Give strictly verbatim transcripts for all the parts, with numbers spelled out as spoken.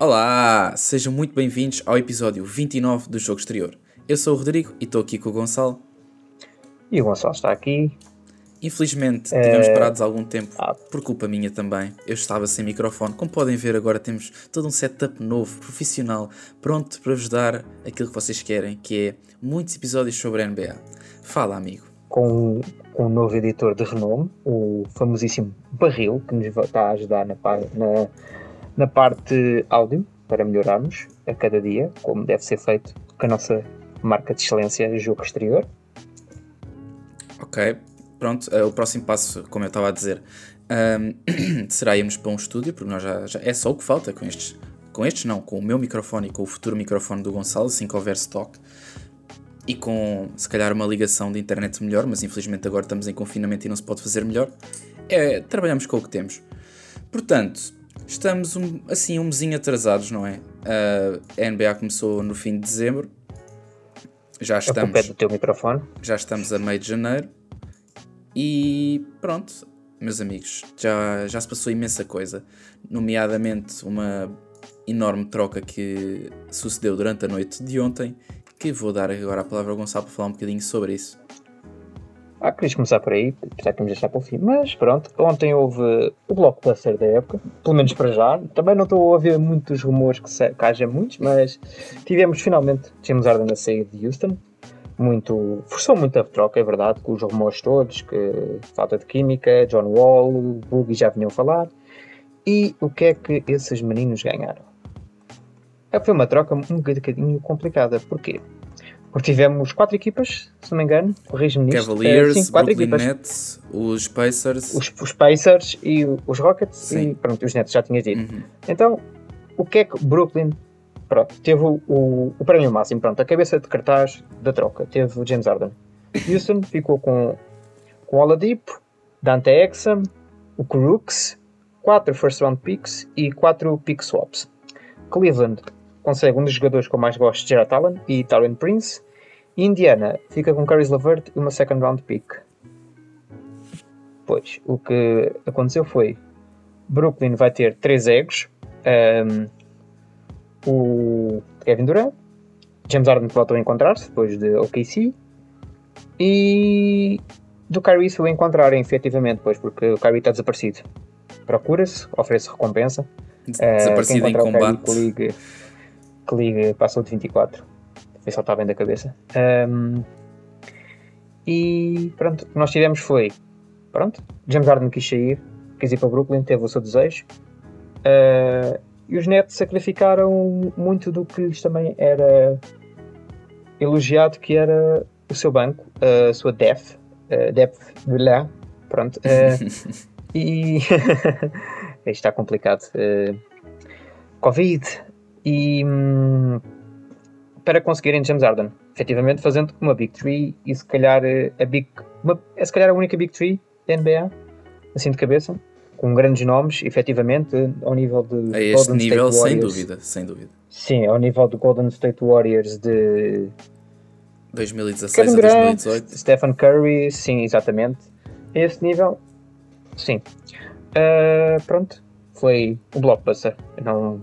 Olá, sejam muito bem-vindos ao episódio vinte e nove do Jogo Exterior. Eu sou o Rodrigo e estou aqui com o Gonçalo. E o Gonçalo está aqui. Infelizmente É... tivemos parados há algum tempo, ah. por culpa minha também. Eu estava sem microfone. Como podem ver, agora temos todo um setup novo, profissional, pronto para vos dar aquilo que vocês querem, que é muitos episódios sobre a N B A. Fala, amigo. Com, com um novo editor de renome, o famosíssimo Barril, que nos está a ajudar na, na, na parte áudio, para melhorarmos a cada dia, como deve ser feito com a nossa marca de excelência Jogo Exterior. Ok, pronto, uh, o próximo passo, como eu estava a dizer, um, será irmos para um estúdio, porque nós já, já é só o que falta com estes, com estes não, com o meu microfone e com o futuro microfone do Gonçalo, assim que houver stock, e com, se calhar, uma ligação de internet melhor, mas infelizmente agora estamos em confinamento e não se pode fazer melhor. É, trabalhamos com o que temos. Portanto, estamos um, assim um mesinho atrasados, não é? Uh, a N B A começou no fim de dezembro. Já estamos, a do teu microfone. Já estamos a meio de janeiro. E pronto, meus amigos, já, já se passou imensa coisa. Nomeadamente uma enorme troca que sucedeu durante a noite de ontem, que vou dar agora a palavra ao Gonçalo para falar um bocadinho sobre isso. Ah, querias começar por aí, já que vamos deixar para o fim, mas pronto, ontem houve o blockbuster da época, pelo menos para já. Também não estou a ouvir muitos rumores que, se, que haja muitos, mas tivemos finalmente James Harden a sair de Houston. Muito, forçou muito a troca, é verdade, com os rumores todos, que falta de química, John Wall, Boogie já vinham falar. E o que é que esses meninos ganharam? Foi uma troca um bocadinho complicada. Porquê? Porque tivemos quatro equipas, se não me engano, corrijo-me nisto. Cavaliers, uh, sim, quatro Brooklyn equipas. Nets, os Pacers... Os, os Pacers e os Rockets, sim. E pronto, os Nets já tinhas dito. Uhum. Então, o que é que Brooklyn... Pronto, teve o, o, o prémio máximo, pronto, a cabeça de cartaz da troca, teve o James Harden. Houston ficou com, com Oladipo, Dante Exum, o Crooks, quatro first round picks e quatro pick swaps. Cleveland consegue um dos jogadores que eu mais gosto, Jarrett Allen e Taurean Prince. E Indiana fica com Caris LeVert e uma second round pick. Pois, o que aconteceu foi Brooklyn vai ter três egos. Um, o Kevin Durant, James Harden que voltou a encontrar-se depois de O K C e do Kyrie se o encontrarem efetivamente, pois, porque o Kyrie está desaparecido. Procura-se, oferece recompensa. Desaparecido uh, em combate. Que ligue, que ligue passou de vinte e quatro. Foi só está bem da cabeça. Um, e pronto, o que nós tivemos foi pronto, James Harden quis sair, quis ir para Brooklyn, teve o seu desejo. Uh, e os Nets sacrificaram muito do que lhes também era elogiado, que era o seu banco, a sua depth, uh, depth de lá, pronto. Uh, e isto está complicado. Uh, Covid e um, para conseguirem James Harden, efetivamente fazendo uma Big Three e se calhar a Big, uma, é se calhar a única Big Three da N B A, assim de cabeça, com grandes nomes, efetivamente, ao nível de a este Golden nível, State sem Warriors. dúvida, sem dúvida. Sim, ao nível do Golden State Warriors de dois mil e dezasseis Kevin a dois mil e Durant, dezoito. Stephen Curry, sim, exatamente. A esse nível, sim. Uh, pronto, foi um blockbuster. Eu não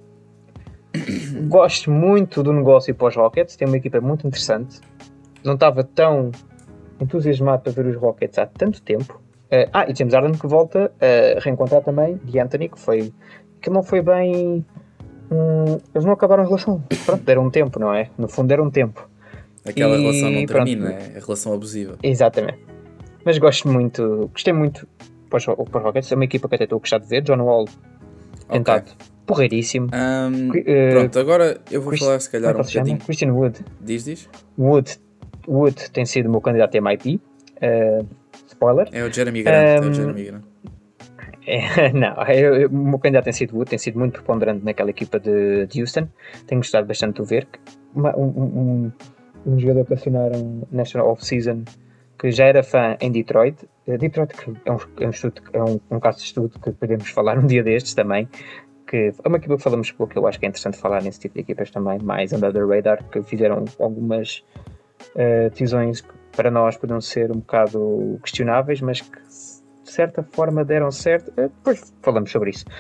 gosto muito do negócio para os Rockets, tem uma equipa muito interessante. Não estava tão entusiasmado para ver os Rockets há tanto tempo. Uh, ah, e James Harden que volta a reencontrar também de Anthony, que foi que não foi bem. Hum, eles não acabaram a relação. Pronto, deram um tempo, não é? No fundo, deram um tempo. Aquela e, relação não termina, pronto, é a relação abusiva. Exatamente. Mas gosto muito, gostei muito para os, para os Rockets. É uma equipa que até estou a gostar de ver. John Wall tentado, okay. Porreiríssimo. Um, uh, pronto, agora eu vou Chris, falar se calhar um se bocadinho. Chama? Christian Wood. Diz, diz. Wood. Wood tem sido o meu candidato a M I P. Uh, spoiler. É o Jeremy Grant. Um, é o Jeremy Grant. É, não, eu, eu, o meu candidato tem sido Wood, tem sido muito preponderante naquela equipa de, de Houston. Tenho gostado bastante de o ver. Uma, um, um, um jogador que assinaram National Off-Season que já era fã em Detroit. Detroit que é, um, é, um, estudo, é um, um caso de estudo que podemos falar um dia destes também. Que é uma equipa que falamos pouco, eu acho que é interessante falar nesse tipo de equipas também, mais under the radar, que fizeram algumas uh, decisões que para nós podiam ser um bocado questionáveis, mas que de certa forma deram certo. Uh, depois falamos sobre isso.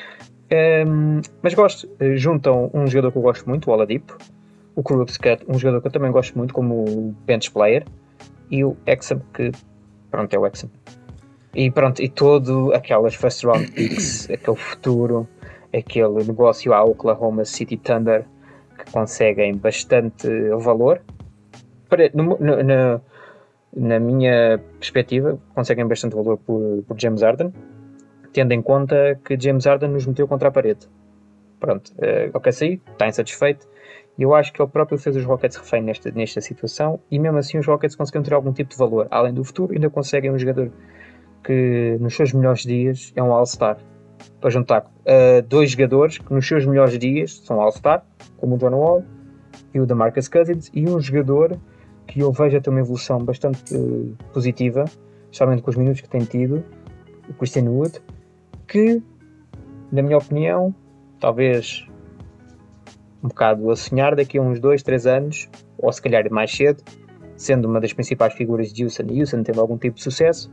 Um, mas gosto, uh, juntam um jogador que eu gosto muito, o Oladipo, o Kurucs, um jogador que eu também gosto muito como bench player, e o Exum, que pronto, é o Exum. E pronto, e todo aquelas first round picks, aquele futuro, aquele negócio à Oklahoma City Thunder, que conseguem bastante valor. Para, no, no, na, na minha perspectiva, conseguem bastante valor por, por James Harden, tendo em conta que James Harden nos meteu contra a parede. Pronto, uh, ok, saí, está insatisfeito. E eu acho que ele próprio fez os Rockets refém nesta, nesta situação, e mesmo assim os Rockets conseguiram ter algum tipo de valor. Além do futuro, ainda conseguem um jogador que nos seus melhores dias é um All-Star. Para juntar uh, dois jogadores que nos seus melhores dias são All-Star, como o John Wall e o DeMarcus Cousins, e um jogador que eu vejo ter uma evolução bastante uh, positiva, especialmente com os minutos que tem tido, o Christian Wood, que, na minha opinião, talvez um bocado a sonhar, daqui a uns dois, três anos, ou se calhar mais cedo, sendo uma das principais figuras de Houston e Houston tendo algum tipo de sucesso,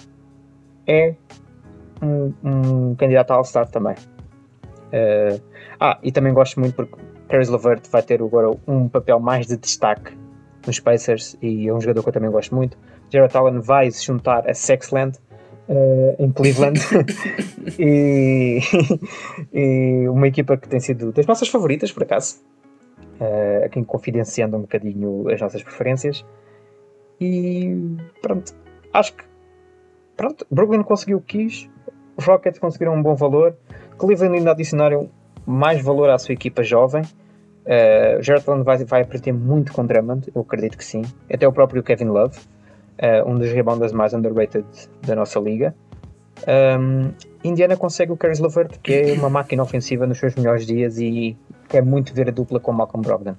é um, um candidato a All-Star também. Uh, ah, e também gosto muito porque Caris LeVert vai ter agora um papel mais de destaque nos Pacers e é um jogador que eu também gosto muito. Jarrett Allen vai se juntar a Sexland uh, em Cleveland e, e uma equipa que tem sido das nossas favoritas, por acaso, uh, aqui confidenciando um bocadinho as nossas preferências. E pronto, acho que pronto, Brooklyn conseguiu o que quis, os Rockets conseguiram um bom valor, Cleveland ainda adicionaram mais valor à sua equipa jovem. Uh, Jarrett Allen vai, vai aprender muito com Drummond, eu acredito que sim, até o próprio Kevin Love, uh, um dos rebounders mais underrated da nossa liga. um, Indiana consegue o Caris LeVert, que é uma máquina ofensiva nos seus melhores dias, e quer muito ver a dupla com Malcolm Brogdon.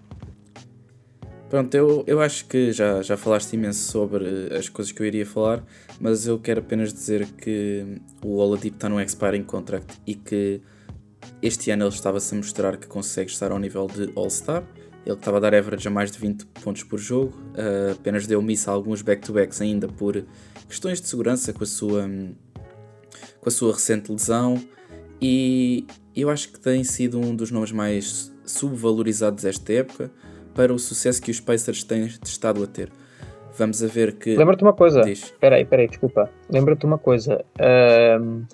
Pronto, eu, eu acho que já, já falaste imenso sobre as coisas que eu iria falar, mas eu quero apenas dizer que o Oladipo está no expiring contract e que este ano ele estava-se a mostrar que consegue estar ao nível de All-Star. Ele estava a dar average a mais de vinte pontos por jogo, uh, apenas deu miss a alguns back-to-backs ainda por questões de segurança com a sua, com a sua recente lesão, e eu acho que tem sido um dos nomes mais subvalorizados esta época para o sucesso que os Pacers têm estado a ter. Vamos a ver que... Lembra-te uma coisa, espera aí, espera aí, desculpa, lembra-te uma coisa, um...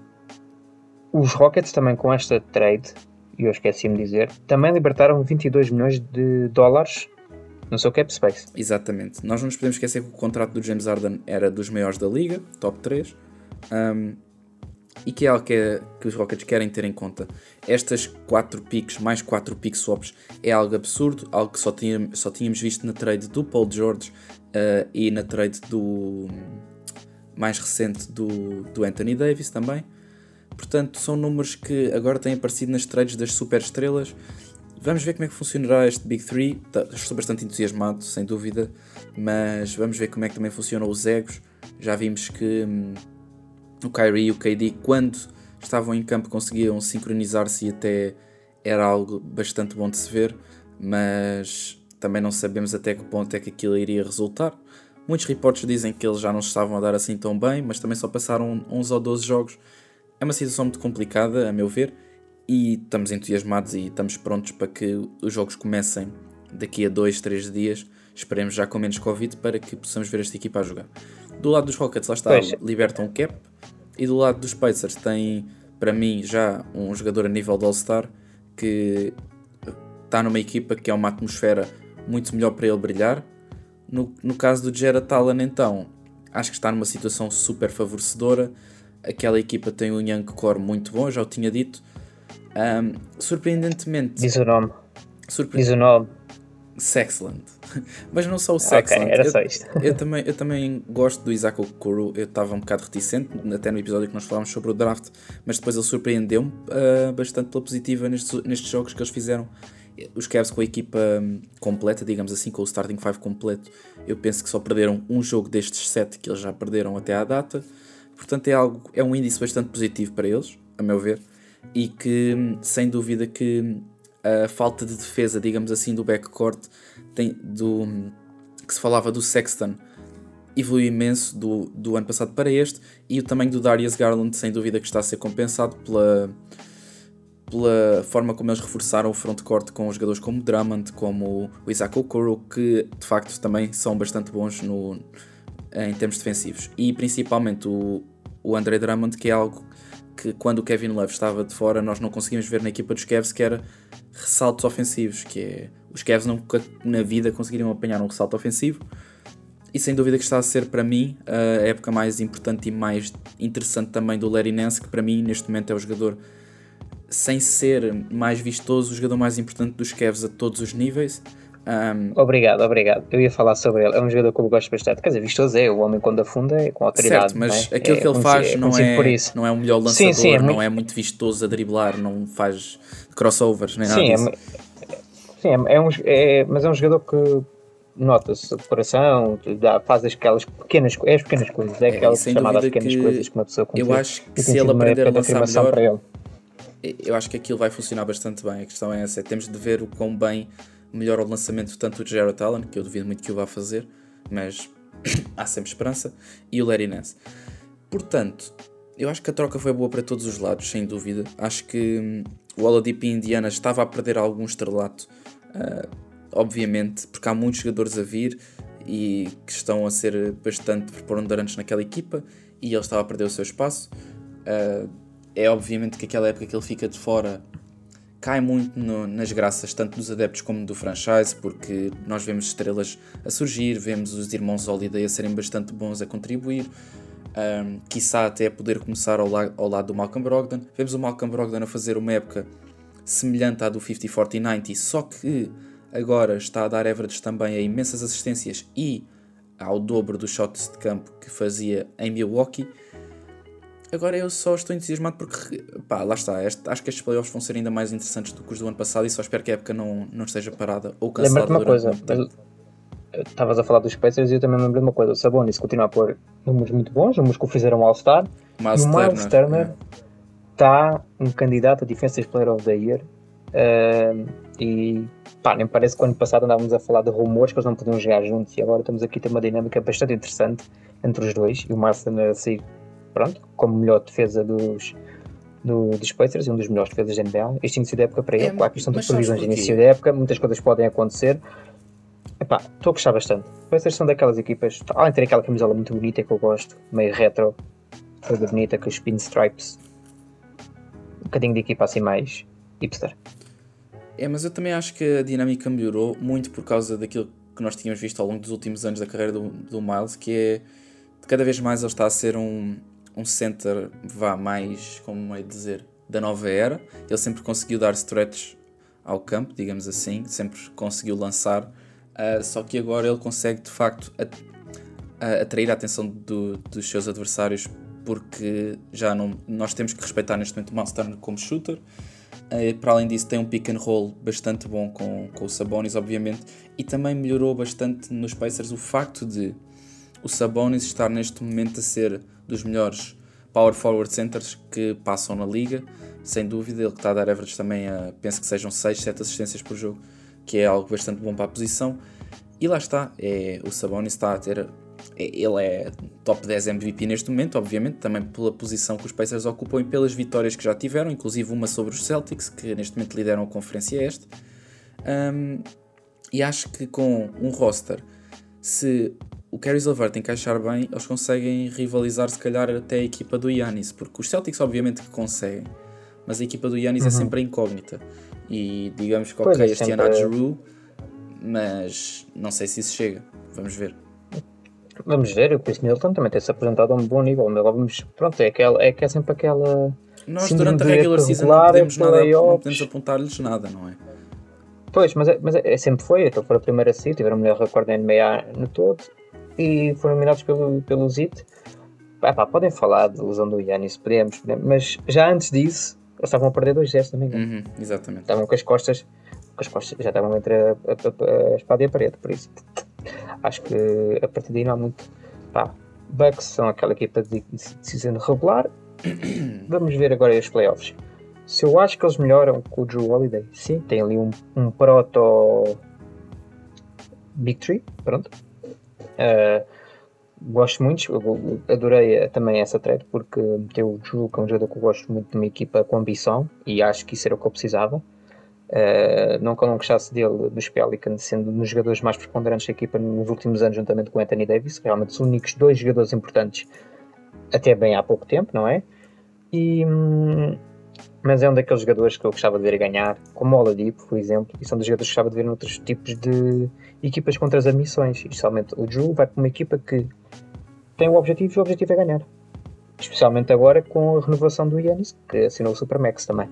os Rockets também com esta trade, e eu esqueci-me de dizer, também libertaram vinte e dois milhões de dólares no seu cap space. Exatamente. Nós não nos podemos esquecer que o contrato do James Harden era dos maiores da liga, top três, um, e que é algo que, é, que os Rockets querem ter em conta. Estas quatro picks, mais quatro pick swaps, é algo absurdo, algo que só, tinha, só tínhamos visto na trade do Paul George uh, e na trade do mais recente do, do Anthony Davis também. Portanto, são números que agora têm aparecido nas trades das super estrelas. Vamos ver como é que funcionará este Big Three. Estou bastante entusiasmado, sem dúvida, mas vamos ver como é que também funcionam os egos. Já vimos que hum, o Kyrie e o K D, quando estavam em campo, conseguiam sincronizar-se e até era algo bastante bom de se ver, mas também não sabemos até que ponto é que aquilo iria resultar. Muitos reportes dizem que eles já não estavam a dar assim tão bem, mas também só passaram onze ou doze jogos. É uma situação muito complicada, a meu ver, e estamos entusiasmados e estamos prontos para que os jogos comecem daqui a dois, três dias. Esperemos já com menos Covid para que possamos ver esta equipa a jogar. Do lado dos Rockets, lá está, pois. Libertam o cap, e do lado dos Pacers tem, para mim, já um jogador a nível de All-Star que está numa equipa que é uma atmosfera muito melhor para ele brilhar. No, no caso do Jarrett Allen, então, acho que está numa situação super favorecedora. Aquela equipa tem um young core muito bom, já o tinha dito. Um, surpreendentemente... Diz o nome. Surpre... Diz o nome. Sexland. Mas não só o Sexland. Ok, era só isto. Eu, eu, também, eu também gosto do Isaac Okoro. Eu estava um bocado reticente, até no episódio que nós falámos sobre o draft, mas depois ele surpreendeu-me uh, bastante pela positiva nestes, nestes jogos que eles fizeram. Os Cavs com a equipa completa, digamos assim, com o starting five completo, eu penso que só perderam um jogo destes sete que eles já perderam até à data. Portanto, é, algo, é um índice bastante positivo para eles, a meu ver, e que, sem dúvida, que a falta de defesa, digamos assim, do backcourt, tem, do, que se falava do Sexton, evoluiu imenso do, do ano passado para este, e o tamanho do Darius Garland, sem dúvida, que está a ser compensado pela, pela forma como eles reforçaram o frontcourt com os jogadores como Drummond, como o Isaac Okoro, que de facto também são bastante bons no, em termos defensivos. E principalmente o, o Andre Drummond, que é algo que quando o Kevin Love estava de fora nós não conseguimos ver na equipa dos Cavs, que era ressaltos ofensivos, que é, os Cavs nunca na vida conseguiriam apanhar um ressalto ofensivo. E sem dúvida que está a ser para mim a época mais importante e mais interessante também do Larry Nance, que para mim neste momento é o jogador, sem ser mais vistoso, o jogador mais importante dos Cavs a todos os níveis. Um, obrigado, obrigado. Eu ia falar sobre ele. É um jogador que eu gosto bastante. Quer dizer, vistoso é, o homem quando afunda é com autoridade. Certo, mas não é? aquilo é que ele faz é não, é, não é o melhor lançador, sim, sim, é não muito... é muito vistoso a driblar, não faz crossovers, nem sim, nada disso. É, sim, é, é um, é, mas é um jogador que nota-se o coração, dá, faz aquelas pequenas, é as pequenas coisas, é aquelas é, chamadas que pequenas coisas que uma pessoa eu acho que se ele aprender a lançar melhor, para ele. eu acho que aquilo vai funcionar bastante bem. A questão é essa, temos de ver o quão bem melhora o lançamento tanto de Jarrett Allen, que eu duvido muito que o vá fazer, mas há sempre esperança, e o Larry Nance. Portanto, eu acho que a troca foi boa para todos os lados, sem dúvida. Acho que hum, o Oladipo e Indiana estava a perder algum estrelato, uh, obviamente, porque há muitos jogadores a vir e que estão a ser bastante preponderantes naquela equipa, e ele estava a perder o seu espaço. Uh, é obviamente que aquela época que ele fica de fora cai muito no, nas graças tanto dos adeptos como do franchise, porque nós vemos estrelas a surgir, vemos os irmãos Holiday a serem bastante bons a contribuir, um, quiçá até a poder começar ao, la- ao lado do Malcolm Brogdon. Vemos o Malcolm Brogdon a fazer uma época semelhante à do cinquenta quarenta noventa, só que agora está a dar averages também a imensas assistências e ao dobro dos shots de campo que fazia em Milwaukee. Agora eu só estou entusiasmado porque, pá, lá está, este, acho que estes playoffs vão ser ainda mais interessantes do que os do ano passado e só espero que a época não, não esteja parada ou cancelada. Lembra-te uma coisa, estavas a falar dos Pacers e eu também me lembro de uma coisa, o Sabonis continua a pôr números muito bons, números que o fizeram All-Star, Miles e o Miles Turner está é. um candidato a Defensive Player of the Year, uh, e pá, nem parece que o ano passado andávamos a falar de rumores que eles não podiam jogar juntos e agora estamos aqui a ter uma dinâmica bastante interessante entre os dois, e o Miles Turner a sair, pronto, como melhor defesa dos, do, dos Pacers e um dos melhores defesas da N B A. Este início da época para ele, é, claro que isto são previsões de início da época, muitas coisas podem acontecer. Epá, estou a gostar bastante. Os Pacers são daquelas equipas, além de ter aquela camisola muito bonita que eu gosto, meio retro, toda bonita, com os pinstripes, um bocadinho de equipa assim mais hipster. É, mas eu também acho que a dinâmica melhorou muito por causa daquilo que nós tínhamos visto ao longo dos últimos anos da carreira do, do Miles, que é cada vez mais ele está a ser um, um center, vá mais, como é dizer, da nova era. Ele sempre conseguiu dar stretch ao campo, digamos assim, sempre conseguiu lançar, uh, só que agora ele consegue de facto a, a, atrair a atenção do, dos seus adversários, porque já não, nós temos que respeitar neste momento o Miles Turner como shooter. Uh, para além disso tem um pick and roll bastante bom com, com o Sabonis, obviamente, e também melhorou bastante nos Pacers o facto de o Sabonis estar neste momento a ser dos melhores power forward centers que passam na liga, sem dúvida. Ele que está a dar average também a, penso que sejam seis, sete assistências por jogo, que é algo bastante bom para a posição. E lá está, é, o Sabonis está a ter, é, ele é top dez M V P neste momento, obviamente, também pela posição que os Pacers ocupam e pelas vitórias que já tiveram, inclusive uma sobre os Celtics, que neste momento lideram a conferência este. Um, e acho que com um roster, se o Caris LeVert encaixar bem, eles conseguem rivalizar se calhar até a equipa do Giannis, porque os Celtics obviamente que conseguem, mas a equipa do Giannis uhum. é sempre a incógnita, e digamos que ok, é, este ano há Drew, mas não sei se isso chega, vamos ver. Vamos ver, o Chris Middleton também tem-se apresentado a um bom nível, mas vamos, pronto, é, aquela, é que é sempre aquela... Nós durante a regular season não podemos, nada, não podemos apontar-lhes nada, não é? Pois, mas, é, mas é, sempre foi, então foram a primeira seed, tiveram o melhor recorde da N B A no todo, e foram eliminados pelo, pelo Zit. Ah, pá, podem falar de lesão do Giannis, podemos, podemos, mas já antes disso eles estavam a perder dois zero também. Uhum, exatamente. Estavam com as costas, com as costas já estavam entre a, a, a espada e a parede, por isso acho que a partir daí não há muito. Pá, Bucks são aquela equipa de decisão regular. Vamos ver agora os playoffs. Se eu acho que eles melhoram com o Drew Holiday, sim, tem ali um, um proto Big Tree, pronto. Uh, gosto muito, eu adorei também essa trade porque meteu o Drew, que é um jogador que eu gosto muito de uma equipa com ambição e acho que isso era o que eu precisava. Uh, não que eu não gostasse dele, dos Pelicans, sendo um dos jogadores mais preponderantes da equipa nos últimos anos, juntamente com o Anthony Davis, realmente os únicos dois jogadores importantes até bem há pouco tempo, não é? E, hum, mas é um daqueles jogadores que eu gostava de ver a ganhar, como o Oladipo, por exemplo, e são dos jogadores que gostava de ver noutros tipos de equipas contra as ambições, e especialmente o Drew vai para uma equipa que tem o objetivo e o objetivo é ganhar, especialmente agora com a renovação do Giannis, que assinou o Supermax também.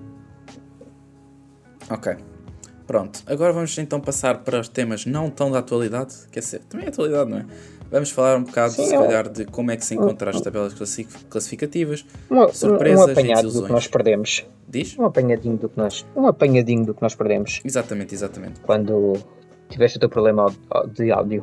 Ok, pronto, agora vamos então passar para os temas não tão da atualidade, quer dizer, também é atualidade, não é? Vamos falar um bocado, Sim, se calhar, de como é que se encontra as tabelas classificativas, um, surpresas um apanhado e desilusões. do que nós perdemos. Diz? Um apanhadinho do que nós, um apanhadinho do que nós perdemos. Exatamente, exatamente. Quando tiveste o teu problema de áudio.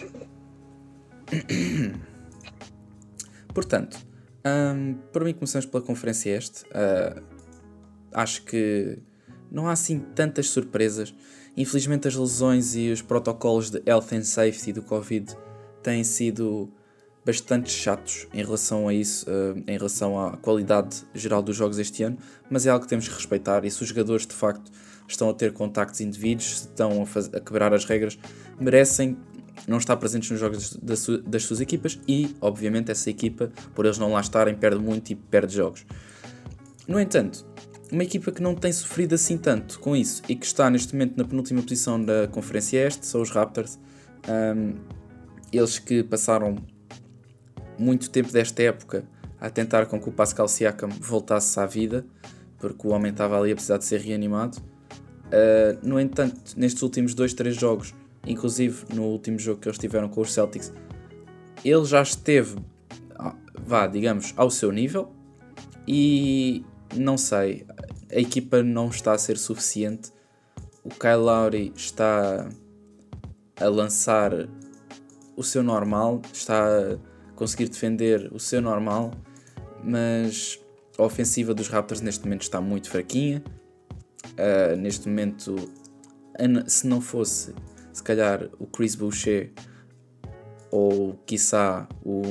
Portanto, um, para mim começamos pela conferência este. Uh, acho que não há assim tantas surpresas. Infelizmente as lesões e os protocolos de health and safety do Covid têm sido bastante chatos em relação a isso, uh, em relação à qualidade geral dos jogos este ano, mas é algo que temos que respeitar, e se os jogadores de facto estão a ter contactos indevidos, se estão a, faz- a quebrar as regras, merecem não estar presentes nos jogos das, su- das suas equipas, e obviamente essa equipa, por eles não lá estarem, perde muito e perde jogos. No entanto, uma equipa que não tem sofrido assim tanto com isso e que está neste momento na penúltima posição da Conferência Este são os Raptors. Um, eles que passaram muito tempo desta época a tentar com que o Pascal Siakam voltasse à vida, porque o homem estava ali a precisar de ser reanimado. Uh, no entanto, nestes últimos dois, três jogos, inclusive no último jogo que eles tiveram com os Celtics, ele já esteve, vá, digamos, ao seu nível, e não sei, a equipa não está a ser suficiente. O Kyle Lowry está a lançar o seu normal, está a conseguir defender o seu normal, mas a ofensiva dos Raptors neste momento está muito fraquinha. Uh, neste momento, se não fosse se calhar o Chris Boucher ou quiçá o,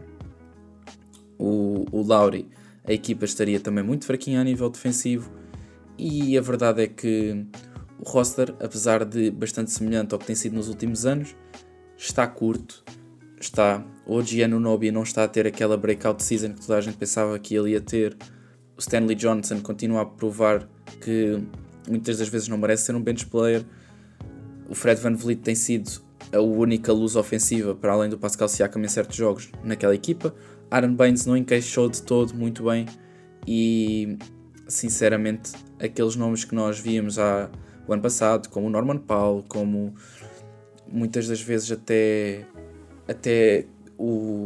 o, o Lowry, a equipa estaria também muito fraquinha a nível defensivo. E a verdade é que o roster, apesar de bastante semelhante ao que tem sido nos últimos anos, está curto. Está, o O G Anunoby não está a ter aquela breakout season que toda a gente pensava que ele ia ter. O Stanley Johnson continua a provar que muitas das vezes não merece ser um bench player. O Fred VanVleet tem sido a única luz ofensiva, para além do Pascal Siakam em certos jogos, naquela equipa. Aaron Baines não encaixou de todo muito bem e, sinceramente, aqueles nomes que nós víamos há, o ano passado, como o Norman Powell, como muitas das vezes até, até o,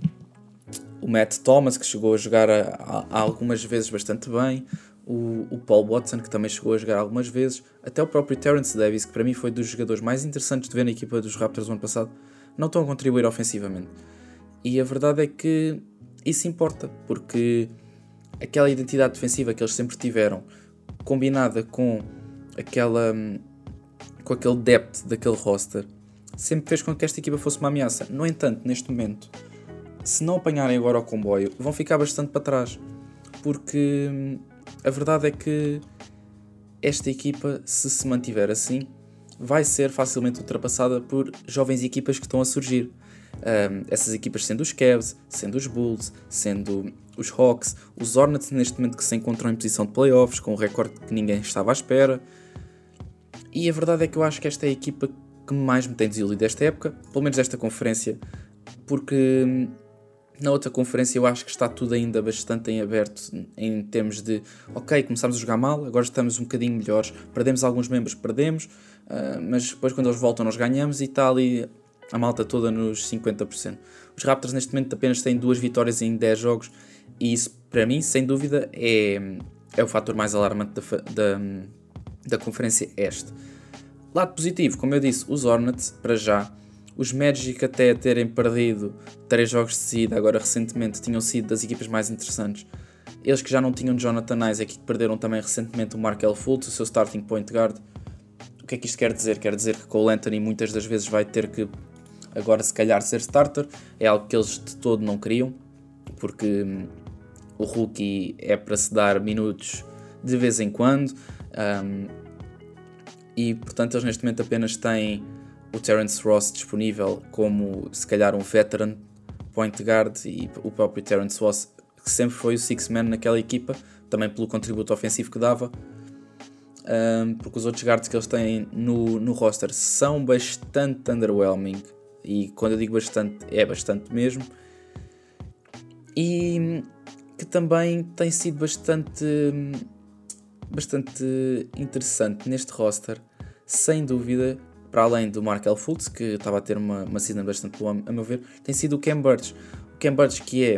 o Matt Thomas, que chegou a jogar a, a algumas vezes bastante bem, o, o Paul Watson, que também chegou a jogar algumas vezes, até o próprio Terrence Davis, que para mim foi dos jogadores mais interessantes de ver na equipa dos Raptors no ano passado, não estão a contribuir ofensivamente. E a verdade é que isso importa, porque aquela identidade defensiva que eles sempre tiveram, combinada com aquela, com aquele depth daquele roster, sempre fez com que esta equipa fosse uma ameaça. No entanto, neste momento, se não apanharem agora o comboio, vão ficar bastante para trás, porque a verdade é que esta equipa, se se mantiver assim, vai ser facilmente ultrapassada por jovens equipas que estão a surgir. Um, essas equipas sendo os Cavs, sendo os Bulls, sendo os Hawks, os Hornets neste momento que se encontram em posição de playoffs, com um recorde que ninguém estava à espera. E a verdade é que eu acho que esta é a equipa que mais me tem desiludido desta época, pelo menos desta conferência, porque na outra conferência eu acho que está tudo ainda bastante em aberto, em termos de, ok, começámos a jogar mal, agora estamos um bocadinho melhores, perdemos alguns membros, perdemos, uh, mas depois quando eles voltam nós ganhamos, e está ali a malta toda nos cinquenta por cento. Os Raptors neste momento apenas têm duas vitórias em dez jogos, e isso para mim, sem dúvida, é, é o fator mais alarmante da, da, da conferência este. Lado positivo, como eu disse, os Hornets, para já, os Magic até terem perdido três jogos de seguida, agora recentemente, tinham sido das equipas mais interessantes. Eles que já não tinham Jonathan Isaac e que perderam também recentemente o Markelle Fultz, o seu starting point guard. O que é que isto quer dizer? Quer dizer que Cole Anthony muitas das vezes vai ter que agora se calhar ser starter, é algo que eles de todo não queriam, porque hum, o rookie é para se dar minutos de vez em quando, um, e portanto eles neste momento apenas têm o Terence Ross disponível como se calhar um veteran point guard, e o próprio Terence Ross, que sempre foi o six man naquela equipa, também pelo contributo ofensivo que dava, um, porque os outros guards que eles têm no, no roster são bastante underwhelming, e quando eu digo bastante, é bastante mesmo, e que também tem sido bastante, bastante interessante neste roster, sem dúvida, para além do Markelle Fultz, que estava a ter uma, uma season bastante boa, a meu ver, tem sido o Khem Birch. O Khem Birch, que é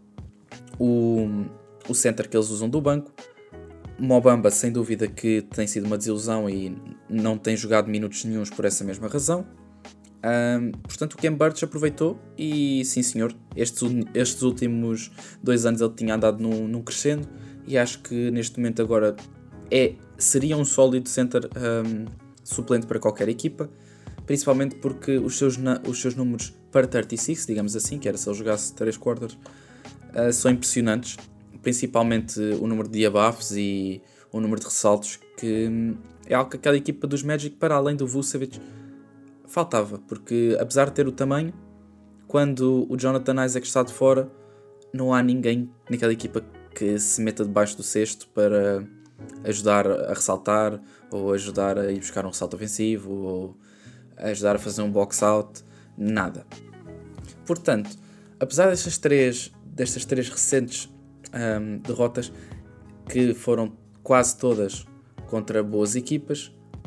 o, o center que eles usam do banco. Mo Bamba, sem dúvida, que tem sido uma desilusão e não tem jogado minutos nenhuns por essa mesma razão. Um, portanto, o Khem Birch aproveitou e, sim senhor, estes, estes últimos dois anos ele tinha andado num, num crescendo, e acho que neste momento agora é, seria um sólido center um, suplente para qualquer equipa, principalmente porque os seus, os seus números para trinta e seis, digamos assim, que era se ele jogasse três quarters, uh, são impressionantes, principalmente o número de debuffs e o número de ressaltos, que um, é algo que aquela equipa dos Magic, para além do Vucevic, faltava, porque apesar de ter o tamanho, quando o Jonathan Isaac está de fora, não há ninguém naquela equipa que se meta debaixo do cesto para ajudar a ressaltar, ou ajudar a ir buscar um ressalto ofensivo, ou ajudar a fazer um box out, nada. Portanto, apesar destas três, destas três recentes um, derrotas, que foram quase todas contra boas equipas,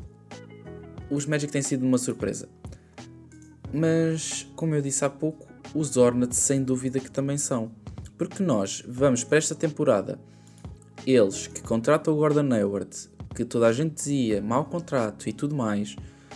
os Magic têm sido uma surpresa. Mas, como eu disse há pouco, os Hornets sem dúvida que também são. Porque nós vamos para esta temporada, eles que contratam o Gordon Hayward, que toda a gente dizia, mau contrato e tudo mais.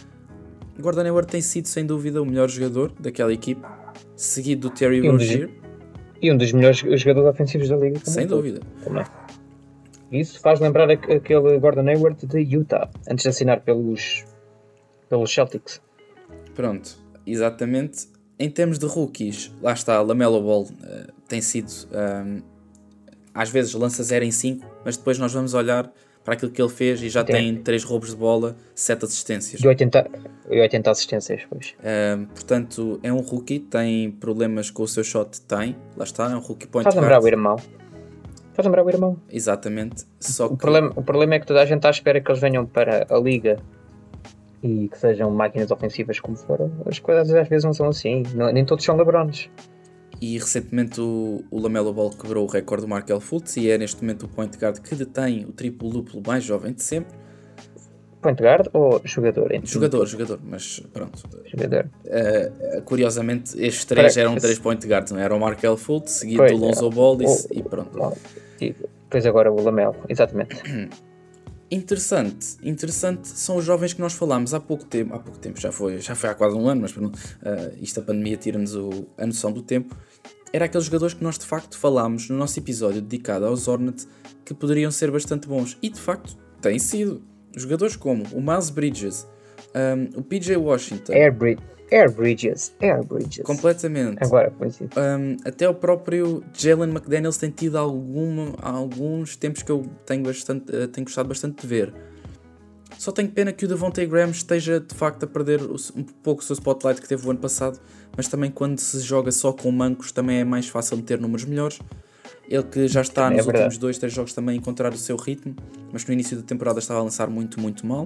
Gordon Hayward tem sido sem dúvida o melhor jogador daquela equipe, seguido do Terry um Rozier. Dos, e um dos melhores jogadores ofensivos da liga. Sem dúvida. Também. Isso faz lembrar aquele Gordon Hayward de Utah, antes de assinar pelos, pelos Celtics. Pronto, exatamente. Em termos de rookies, lá está, LaMelo Ball uh, tem sido, um, às vezes lança zero em cinco, mas depois nós vamos olhar para aquilo que ele fez e já tem, tem três roubos de bola, sete assistências. E oitenta, oitenta assistências, pois. Um, portanto, é um rookie, tem problemas com o seu shot, tem, lá está, é um rookie point guard. Faz lembrar o irmão. Faz lembrar o irmão. Exatamente. Só o, que... problema, o problema é que toda a gente está à espera que eles venham para a liga e que sejam máquinas ofensivas como foram. As coisas às vezes não são assim, não, nem todos são LeBrons. E recentemente o, o LaMelo Ball quebrou o recorde do Markelle Fultz e é neste momento o point guard que detém o triplo-duplo mais jovem de sempre. Point guard ou jogador? Jogador, jogador, mas pronto. Jogador. Uh, curiosamente, estes três Para... eram três point guards, não era o Markelle Fultz, seguido do Lonzo é. Ball e, o... e pronto. E depois agora o LaMelo, exatamente. Interessante, interessante são os jovens que nós falámos há pouco tempo, há pouco tempo, já foi, já foi há quase um ano, mas uh, isto a pandemia tira-nos o, a noção do tempo. Era aqueles jogadores que nós de facto falámos no nosso episódio dedicado aos Hornets que poderiam ser bastante bons, e de facto têm sido. Jogadores como o Miles Bridges, um, o P J Washington, Air, Bri- Air Bridges, Air Bridges, completamente. Agora, pois um, até o próprio Jalen McDaniels tem tido alguma, alguns tempos que eu tenho, bastante, uh, tenho gostado bastante de ver. Só tenho pena que o Devontae Graham esteja de facto a perder um pouco o seu spotlight que teve o ano passado, mas também quando se joga só com mancos também é mais fácil meter números melhores. Ele que já está é nos verdade. últimos dois, três jogos também a encontrar o seu ritmo, mas que no início da temporada estava a lançar muito, muito mal.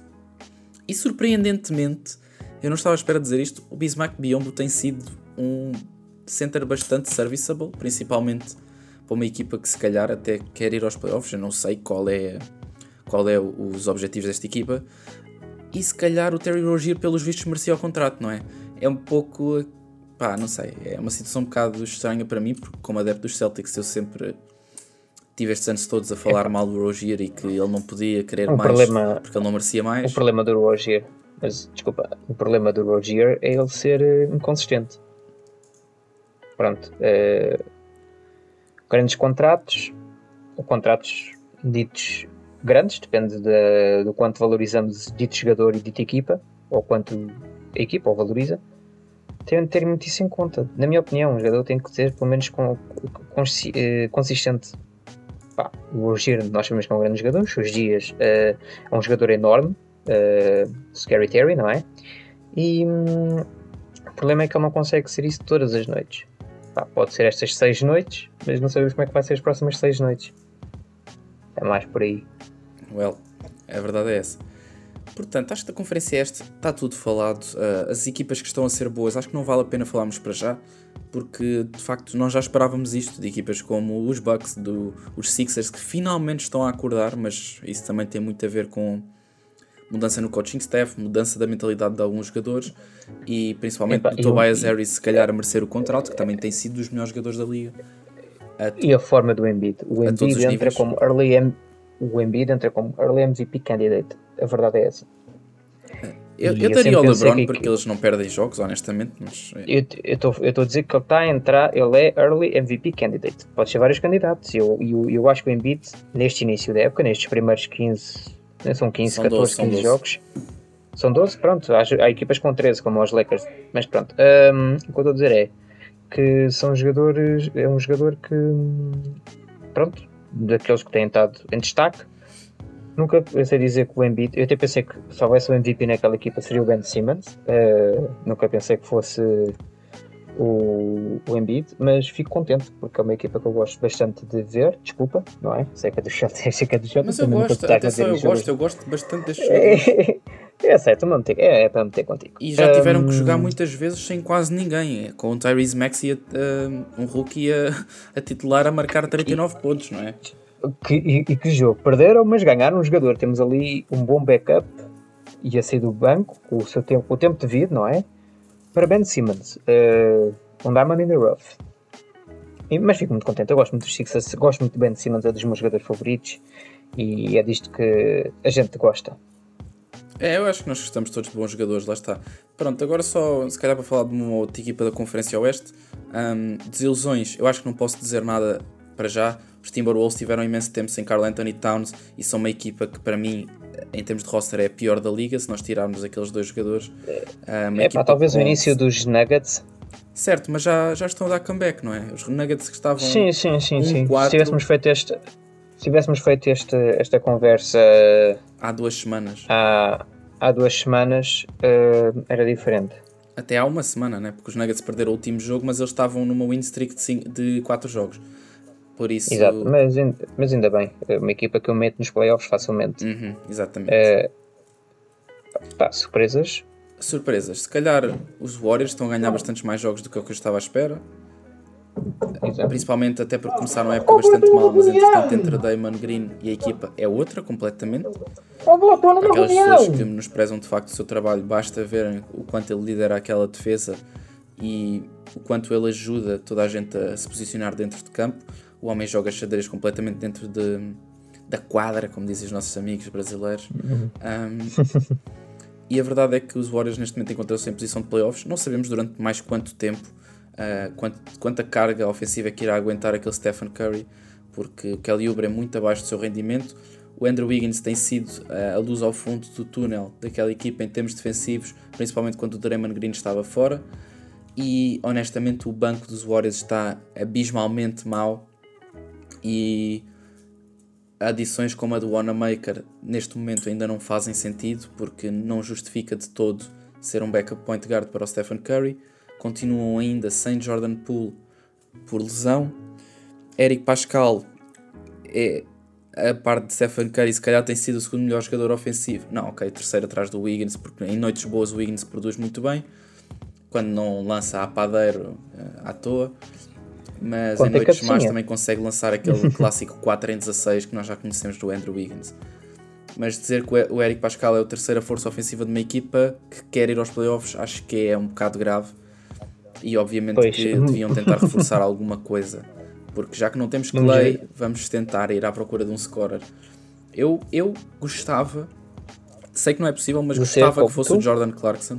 E surpreendentemente, eu não estava à espera de dizer isto, o Bismack Biyombo tem sido um center bastante serviceable, principalmente para uma equipa que se calhar até quer ir aos playoffs. Eu não sei qual é, qual é os objetivos desta equipa. E se calhar o Terry Rozier pelos vistos merecia o contrato, não é? É um pouco... Pá, não sei, é uma situação um bocado estranha para mim, porque como adepto dos Celtics eu sempre tive estes anos todos a falar é. mal do Rozier e que ele não podia querer um mais problema, porque ele não merecia mais. O problema do Rozier, mas desculpa, o problema do Rozier é ele ser uh, inconsistente. Pronto, uh, grandes contratos, ou contratos ditos grandes, depende de, do quanto valorizamos dito jogador e dita equipa, ou quanto a equipa o valoriza. tem de ter muito isso em conta. Na minha opinião, um jogador tem que ser pelo menos com, com, consistente. Pá, o Rozier, nós sabemos que é um grande jogador, os seus dias uh, é um jogador enorme, uh, Scary Terry, não é? E hum, o problema é que ele não consegue ser isso todas as noites. Pá, pode ser estas seis noites, mas não sabemos como é que vai ser as próximas seis noites. É mais por aí. Well, a verdade é essa. Portanto, acho que da conferência esta está tudo falado. Uh, as equipas que estão a ser boas, acho que não vale a pena falarmos para já, porque de facto nós já esperávamos isto de equipas como os Bucks, do, os Sixers, que finalmente estão a acordar, mas isso também tem muito a ver com mudança no coaching staff, mudança da mentalidade de alguns jogadores e principalmente Epa, do Tobias Harris, se calhar a merecer o contrato, que também tem sido dos melhores jogadores da liga. A e a forma do Embiid. O Embiid entra níveis. como early M- o Embiid entra como early M V P candidate. A verdade é essa. Eu, eu daria ao LeBron que, porque eles não perdem jogos, honestamente. Mas... Eu estou a dizer que ele está a entrar, ele é early M V P candidate. Pode ser vários candidatos. Eu, eu, eu acho que o Embiid, neste início da época, nestes primeiros quinze, são quinze, são catorze, doze, quinze jogos. São doze, pronto. Há, há equipas com treze, como os Lakers. Mas pronto. Um, o que eu estou a dizer é que são jogadores, é um jogador que, pronto, daqueles que têm estado em destaque. Nunca pensei dizer que o Embiid, eu até pensei que se houvesse o M V P naquela equipa seria o Ben Simmons, uh, nunca pensei que fosse o, o Embiid, mas fico contente porque é uma equipa que eu gosto bastante de ver, desculpa, não é? Sei que é do Celtics, sei que é do Celtics. Mas eu gosto, atenção, eu gosto, eu gosto bastante destes jogadores. É certo, é, é para meter contigo. E já tiveram um, que jogar muitas vezes sem quase ninguém, com o Tyrese Maxey, uh, um rookie a, a titular a marcar trinta e nove e, pontos, não é? Que, e, e que jogo, perderam, mas ganharam um jogador. Temos ali um bom backup e a sair do banco com o seu tempo, o tempo devido, não é? Para Ben Simmons, uh, um diamond in the rough. E, mas fico muito contente, eu gosto muito dos Sixers, gosto muito de Ben Simmons, é dos meus jogadores favoritos e é disto que a gente gosta. É, eu acho que nós gostamos todos de bons jogadores, lá está. Pronto, agora só, se calhar para falar de uma outra equipa da Conferência Oeste, um, desilusões, eu acho que não posso dizer nada para já. Os Timberwolves tiveram imenso tempo sem Karl Anthony Towns e são uma equipa que para mim, em termos de roster, é a pior da liga, se nós tirarmos aqueles dois jogadores. É pá, talvez com... o início dos Nuggets. Certo, mas já, já estão a dar comeback, não é? Os Nuggets que estavam... Sim, sim, sim, um, sim. quatro... Se tivéssemos feito este... Se tivéssemos feito este, esta conversa... Há duas semanas. Há, há duas semanas uh, era diferente. Até há uma semana, né? Porque os Nuggets perderam o último jogo, mas eles estavam numa win streak de, cinco, de quatro jogos. Por isso... Exato, mas, mas ainda bem. É uma equipa que eu meto nos playoffs facilmente. Uhum, exatamente. Uh, pá, surpresas... Surpresas. Se calhar os Warriors estão a ganhar bastantes mais jogos do que o que eu estava à espera. Exato. Principalmente até porque começaram a época bastante mal, mas entretanto entre Damon Green e a equipa é outra completamente. Aquelas pessoas que menosprezam de facto o seu trabalho, basta verem o quanto ele lidera aquela defesa e o quanto ele ajuda toda a gente a se posicionar dentro de campo. O homem joga xadrez completamente dentro de, da quadra, como dizem os nossos amigos brasileiros. Uhum. Um, E a verdade é que os Warriors neste momento encontram-se em posição de playoffs. Não sabemos durante mais quanto tempo, uh, quanto, quanta carga ofensiva é que irá aguentar aquele Stephen Curry, porque o Kelly Oubre é muito abaixo do seu rendimento. O Andrew Wiggins tem sido uh, a luz ao fundo do túnel daquela equipa em termos defensivos, principalmente quando o Draymond Green estava fora. E honestamente o banco dos Warriors está abismalmente mau e... adições como a do Wanamaker neste momento ainda não fazem sentido porque não justifica de todo ser um backup point guard para o Stephen Curry. Continuam ainda sem Jordan Poole por lesão. Eric Paschall é, a parte de Stephen Curry, se calhar tem sido o segundo melhor jogador ofensivo. Não, ok, terceiro atrás do Wiggins, porque em noites boas o Wiggins produz muito bem quando não lança a padeiro à toa. Mas Quanto em noites más também consegue lançar aquele clássico quatro em dezasseis que nós já conhecemos do Andrew Wiggins. Mas dizer que o Eric Paschall é a terceira força ofensiva de uma equipa que quer ir aos playoffs, acho que é um bocado grave. E obviamente pois. que deviam tentar reforçar alguma coisa. Porque já que não temos Clay, vamos tentar ir à procura de um scorer. Eu, eu gostava, sei que não é possível, mas Você gostava é que fosse tu? o Jordan Clarkson.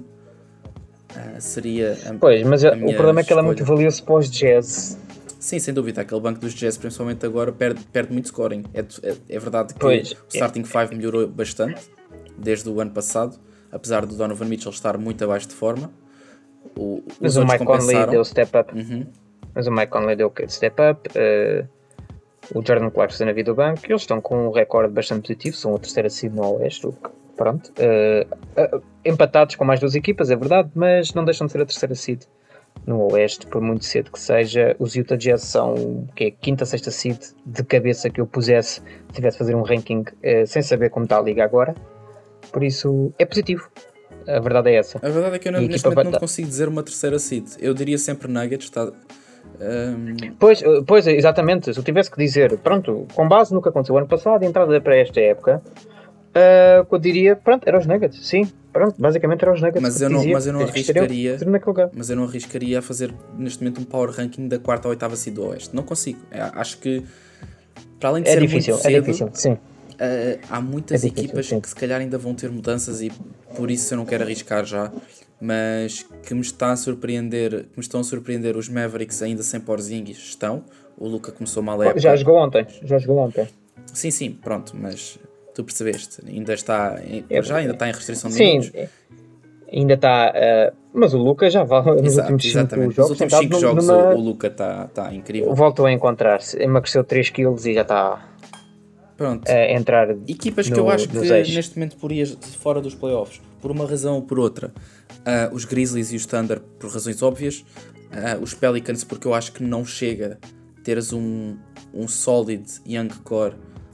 Uh, seria a, Pois, mas a o problema é que ele é muito valioso para os Jazz. Sim, sem dúvida, aquele banco dos Jazz, principalmente agora, perde, perde muito scoring. É, é, é verdade que pois, o starting five melhorou bastante desde o ano passado, apesar do Donovan Mitchell estar muito abaixo de forma. O, mas os o outros Mike Conley compensaram. deu step up. Uhum. Mas o Mike Conley deu step up. Uh, o Jordan Clarkson na vida do banco. Eles estão com um recorde bastante positivo. São a terceira seed no Oeste. Pronto. Uh, uh, empatados com mais duas equipas, é verdade. Mas não deixam de ser a terceira seed no Oeste, por muito cedo que seja. Os Utah Jazz são que é, quinta, sexta seed de cabeça que eu pusesse, se tivesse a fazer um ranking uh, sem saber como está a liga agora. Por isso, é positivo. A verdade é essa. A verdade é que eu não, neste momento não consigo dizer uma terceira seed. Eu diria sempre Nuggets. Está, um... pois, pois, exatamente. Se eu tivesse que dizer, pronto, com base no que aconteceu ano passado, entrada para esta época, uh, eu diria, pronto, eram os Nuggets, sim. Pronto, basicamente eram os Nuggets. Mas eu não, dizia, mas eu não arriscaria. Mas eu não arriscaria a fazer neste momento um power ranking da quarta ou oitava seed do Oeste. Não consigo. É, acho que para além de é ser difícil, muito cedo, é difícil, sim. Uh, há muitas é difícil, equipas sim. que se calhar ainda vão ter mudanças e por isso eu não quero arriscar já, mas que me está a surpreender, que me estão a surpreender os Mavericks ainda sem Porzingis estão. O Luka começou mal a época. Já jogou ontem, já jogou ontem. Sim, sim, pronto, mas tu percebeste, ainda está, é, já ainda está em restrição de sim, minutos. Ainda está, uh, mas o Luka já vai nos Exato, últimos cinco jogos. Nos últimos cinco jogos numa... o Luka está tá incrível. Voltou a encontrar-se, emagreceu três quilos e já está... Pronto. A entrar equipas no, que eu acho que eixos. neste momento porias fora dos playoffs, por uma razão ou por outra. Uh, os Grizzlies e os Thunder por razões óbvias. Uh, os Pelicans porque eu acho que não chega teres um, um solid young core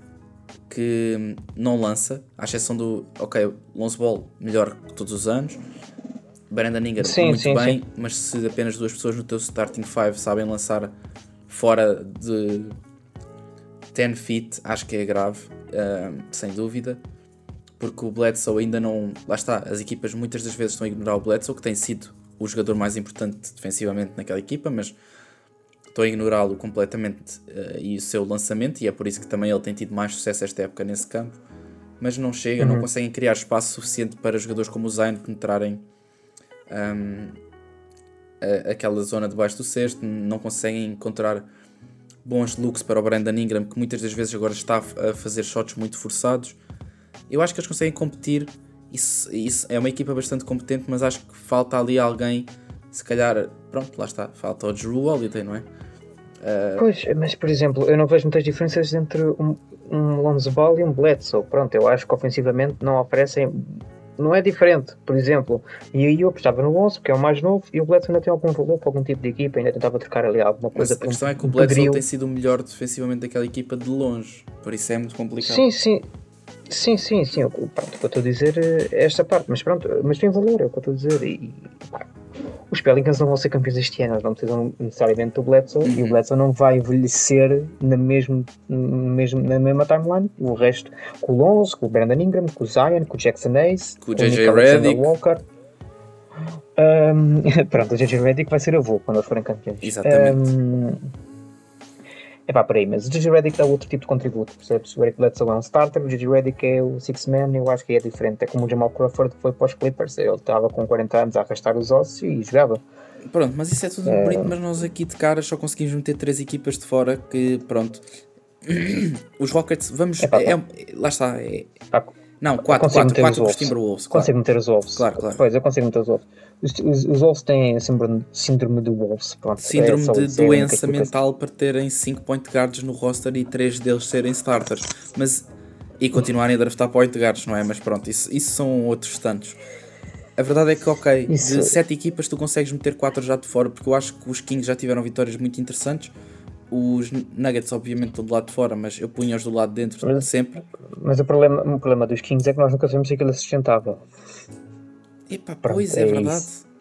que não lança, à exceção do, ok, Lonzo Ball melhor que todos os anos, Brandon Ingram sim, muito sim, bem, sim. mas se apenas duas pessoas no teu starting five sabem lançar fora de dez feet, acho que é grave, uh, sem dúvida, porque o Bledsoe ainda não... Lá está, as equipas muitas das vezes estão a ignorar o Bledsoe, que tem sido o jogador mais importante defensivamente naquela equipa, mas estão a ignorá-lo completamente uh, e o seu lançamento, e é por isso que também ele tem tido mais sucesso esta época nesse campo, mas não chega, uhum. não conseguem criar espaço suficiente para jogadores como o Zion penetrarem um, a, aquela zona debaixo do cesto, não conseguem encontrar bons looks para o Brandon Ingram, que muitas das vezes agora está a fazer shots muito forçados. Eu acho que eles conseguem competir, isso, isso é uma equipa bastante competente, mas acho que falta ali alguém, se calhar, pronto, lá está, falta o Drew Holiday, não é? Uh... Pois, mas por exemplo, eu não vejo muitas diferenças entre um, um Lonzo Ball e um Bledsoe. Pronto, eu acho que ofensivamente não oferecem, não é diferente, por exemplo, e aí eu apostava no Lonzo, que é o mais novo, e o Bledsoe ainda tem algum valor para algum tipo de equipa, ainda tentava trocar ali alguma coisa. Mas a questão um, é que o Bledsoe um tem sido o melhor defensivamente daquela equipa de longe, por isso é muito complicado. Sim, sim, sim, sim, sim, pronto, o que eu estou a dizer é esta parte, mas pronto, mas tem valor, é o que eu estou a dizer, e pá, os Pelicans não vão ser campeões este ano, eles não precisam necessariamente do Bledsoe, uhum. e o Bledsoe não vai envelhecer na, mesmo, mesmo, na mesma timeline, o resto, com o Lonzo, com o Brandon Ingram, com o Zion, com o Jackson Hayes, com o J J Redick, Walker. Um, pronto, o J J Redick vai ser avô quando eles forem campeões. Exatamente. Um, é pá, peraí, mas o J J Redick dá outro tipo de contributo, percebes? O Eric Bledsoe é um starter, o J J Redick é o six man, eu acho que é diferente. É como o Jamal Crawford que foi para os Clippers, ele estava com quarenta anos a arrastar os ossos e jogava. Pronto, mas isso é tudo é... bonito, mas nós aqui de cara só conseguimos meter três equipas de fora que, pronto, os Rockets, vamos, é, pá, é, é, lá está, é... Pá, não, quatro, quatro, quatro com os Timberwolves. Claro. Consigo meter os Wolves. Claro, claro. Pois, eu consigo meter os Wolves. Os, os, os Wolves têm síndrome, síndrome do Wolves. Pronto, síndrome é de doença mental para terem cinco point guards no roster e três deles serem starters. Mas, e continuarem a draftar point guards, não é? Mas pronto, isso, isso são outros tantos. A verdade é que, ok, isso... de sete equipas tu consegues meter quatro já de fora, porque eu acho que os Kings já tiveram vitórias muito interessantes. Os Nuggets obviamente estão do lado de fora, mas eu punho-os do lado de dentro mas, sempre. Mas o problema, o problema dos Kings é que nós nunca sabemos se aquilo é sustentável. Epá, Pronto, pois é, é verdade.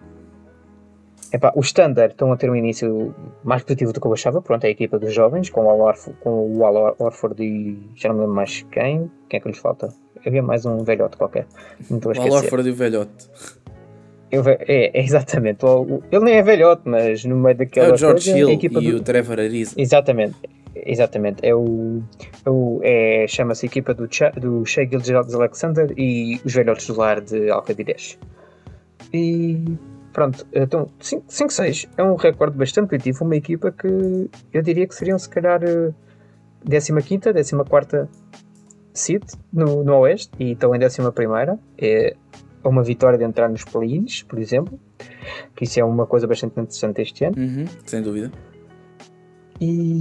Epá, os Thunder estão a ter um início mais positivo do que eu achava. Pronto, é a equipa dos jovens, com o Al Horford, com o Al Horford e já não me lembro mais quem. Quem é que lhes falta? Havia mais um velhote qualquer. Não estou a esquecer. O Al Horford e o velhote. Eu, é, é, exatamente. Ele nem é velhote, mas no meio daquela. É o George coisa, Hill e do... o Trevor Ariza. Exatamente. Exatamente. É o, é o, é, chama-se a equipa do, Ch- do Shai Gilgeous-Alexander e os velhotes do lar de Alcaidez. E pronto, então cinco seis é um recorde bastante positivo. Uma equipa que eu diria que seriam se calhar décima quinta, décima quarta seed no, no Oeste e estão em décima primeira. É, a uma vitória de entrar nos play-ins, por exemplo, que isso é uma coisa bastante interessante este ano. Uhum, sem dúvida. E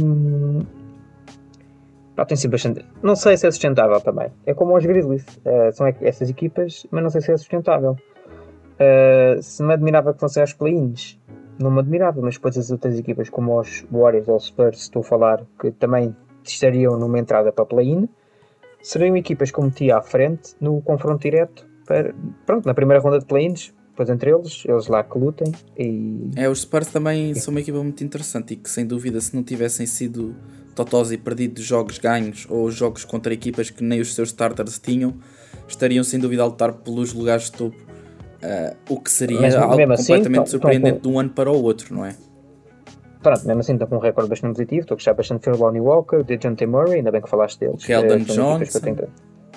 pá, tem sido bastante. Não sei se é sustentável também. É como os Grizzlies, uh, são essas equipas, mas não sei se é sustentável. Uh, se me admirava que fossem aos play-ins, não me admirava, mas depois as outras equipas, como os Warriors ou os Spurs, estou a falar, que também estariam numa entrada para play-in, seriam equipas que metia à frente no confronto direto, para, pronto, na primeira ronda de play-ins, depois entre eles, eles lá que lutem. E... É, os Spurs também são uma equipa muito interessante e que, sem dúvida, se não tivessem sido totós e perdido jogos ganhos ou jogos contra equipas que nem os seus starters tinham, estariam sem dúvida a lutar pelos lugares de topo, uh, o que seria mas, algo completamente assim, surpreendente com... de um ano para o outro, não é? Pronto, mesmo assim estão com um recorde bastante positivo, estou a gostar bastante de Lonnie Walker, de John T. Murray, ainda bem que falaste deles. O Keldon uh, Johnson. Tenho...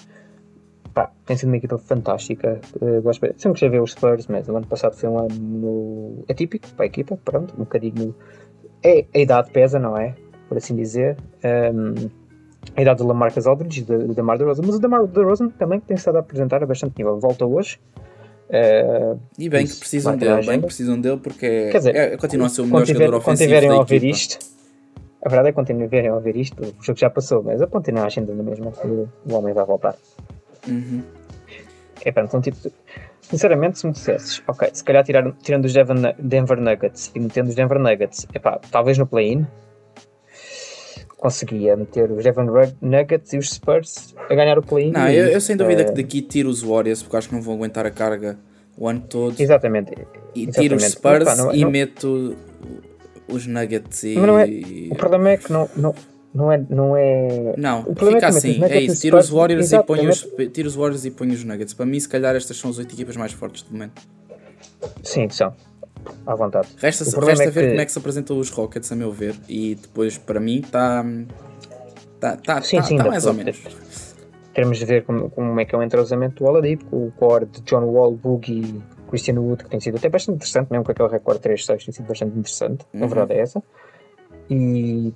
Pá, tem sido uma equipa fantástica, uh, gosto... sempre gostei de ver os Spurs, mas o ano passado foi um ano atípico para a equipa, pronto, um bocadinho... É, a idade pesa, não é? Por assim dizer. Um, a idade do LaMarcus Aldridge, do DeMar DeRozan, mas o DeMar DeRozan também tem estado a apresentar a bastante nível. Volta hoje. Uh, e bem que precisam dele, bem que precisam dele porque é, dizer, é, continua a ser o melhor tiver, jogador ofensivo quando tiverem da a ouvir equipa. Isto, a verdade é que quando tiverem a ouvir isto, o jogo já passou, mas a continuar achando na mesma que o homem vai voltar. Uhum. É pronto, um tipo de... Sinceramente, se me dissesses, ok, se calhar tirar, tirando os Denver Nuggets e metendo os Denver Nuggets, epá, talvez no play-in, conseguia meter os Denver Nuggets e os Spurs a ganhar o play-in. Não, e, eu, eu sem dúvida uh... que daqui tiro os Warriors, porque acho que não vão aguentar a carga o ano todo. Exatamente. E exatamente. tiro os Spurs não, não, e não... meto os Nuggets e... Mas não é... O problema é que não... não... Não é, não é... Não, o fica é assim, é isso, tira os Warriors e põe os, tira os Warriors e põe os Nuggets. Para mim, se calhar, estas são as oito equipas mais fortes do momento. Sim, são. À vontade. Resta, resta é ver que... como é que se apresentam os Rockets, a meu ver, e depois, para mim, está tá, tá, sim, tá, sim, tá mais ou menos. Teremos de ver como, como é que é o entrosamento do Oladipo, com o core de John Wall, Boogie, Christian Wood, que tem sido até bastante interessante, mesmo com aquele recorde três seis, tem sido bastante interessante, uhum. A verdade é essa. E...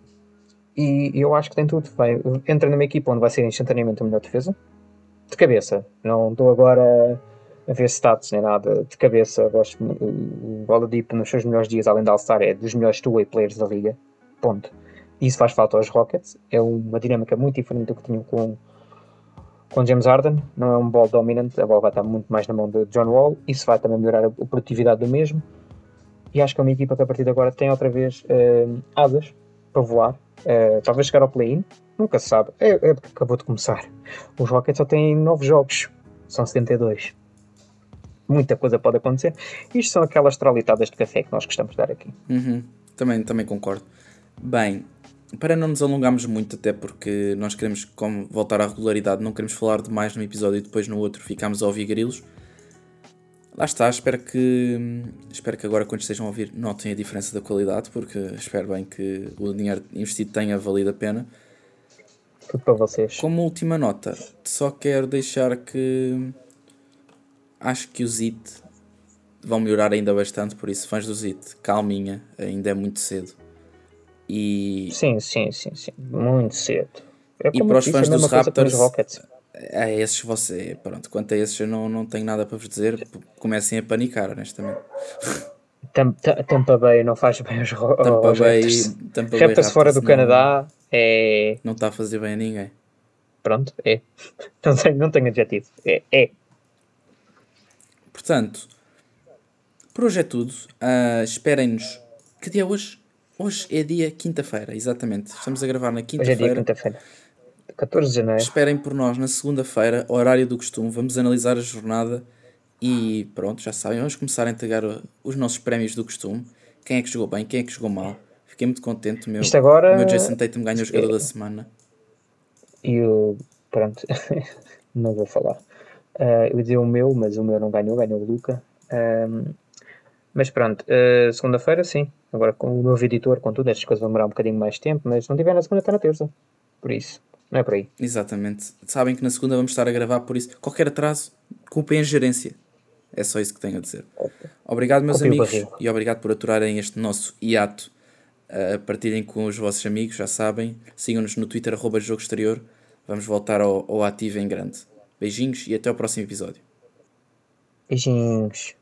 E eu acho que tem tudo. Vai, entra numa equipa onde vai ser instantaneamente a melhor defesa. De cabeça. Não estou agora a ver stats nem nada. De cabeça, gosto, o Oladipo nos seus melhores dias, além de All-Star, é dos melhores two-way players da liga. Ponto. Isso faz falta aos Rockets. É uma dinâmica muito diferente do que tinham com, com James Harden. Não é um ball dominant. A bola vai estar muito mais na mão de John Wall. Isso vai também melhorar a produtividade do mesmo. E acho que é uma equipa que a partir de agora tem outra vez uh, asas para voar. Uh, talvez chegar ao play-in, nunca se sabe. É, é porque acabou de começar. Os Rockets só têm nove jogos, são setenta e dois. Muita coisa pode acontecer. Isto são aquelas tralitadas de café que nós gostamos de dar aqui. Uhum. Também, também concordo. Bem, para não nos alongarmos muito, até porque nós queremos como, voltar à regularidade, não queremos falar demais num episódio e depois no outro ficamos a ouvir grilos. Lá está, espero que, espero que agora quando estejam a ouvir notem a diferença da qualidade, porque espero bem que o dinheiro investido tenha valido a pena. Tudo para vocês. Como última nota, só quero deixar que acho que os I T vão melhorar ainda bastante, por isso fãs dos I T, calminha, ainda é muito cedo. E... Sim, sim, sim, sim, muito cedo. É e para os fãs dos Raptors... Rockets. A esses você, pronto, quanto a esses eu não, não tenho nada para vos dizer, comecem a panicar, honestamente. Tampa Bay não faz bem aos Tampa Bay, Tampa Bay Raptors fora do não, Canadá é... não está a fazer bem a ninguém. Pronto, é. Não tenho, não tenho adjetivo. É, é. Portanto, por hoje é tudo. Uh, esperem-nos. Que dia é hoje? Hoje é dia quinta-feira, exatamente. Estamos a gravar na quinta-feira. Hoje é dia quinta-feira. catorze de janeiro. Esperem por nós na segunda-feira, horário do costume. Vamos analisar a jornada e pronto, já sabem. Vamos começar a entregar os nossos prémios do costume. Quem é que jogou bem, quem é que jogou mal. Fiquei muito contente. O meu, Isto agora... o meu Jason Tatum ganhou o jogador é... da semana. E eu, pronto, não vou falar. Uh, eu ia dizer o meu, mas o meu não ganhou, ganhou o Luca. Um, mas pronto, uh, segunda-feira sim. Agora com o novo editor, com tudo, estas coisas vão demorar um bocadinho mais tempo, mas não tiver na segunda, está na terça. Por isso. Não é por aí. Exatamente. Sabem que na segunda vamos estar a gravar, por isso qualquer atraso, culpem a gerência. É só isso que tenho a dizer. Obrigado, meus Copio amigos, e obrigado por aturarem este nosso hiato. Uh, partilhem com os vossos amigos, já sabem. Sigam-nos no Twitter, arroba Jogo Exterior. Vamos voltar ao, ao ativo em grande. Beijinhos e até ao próximo episódio. Beijinhos.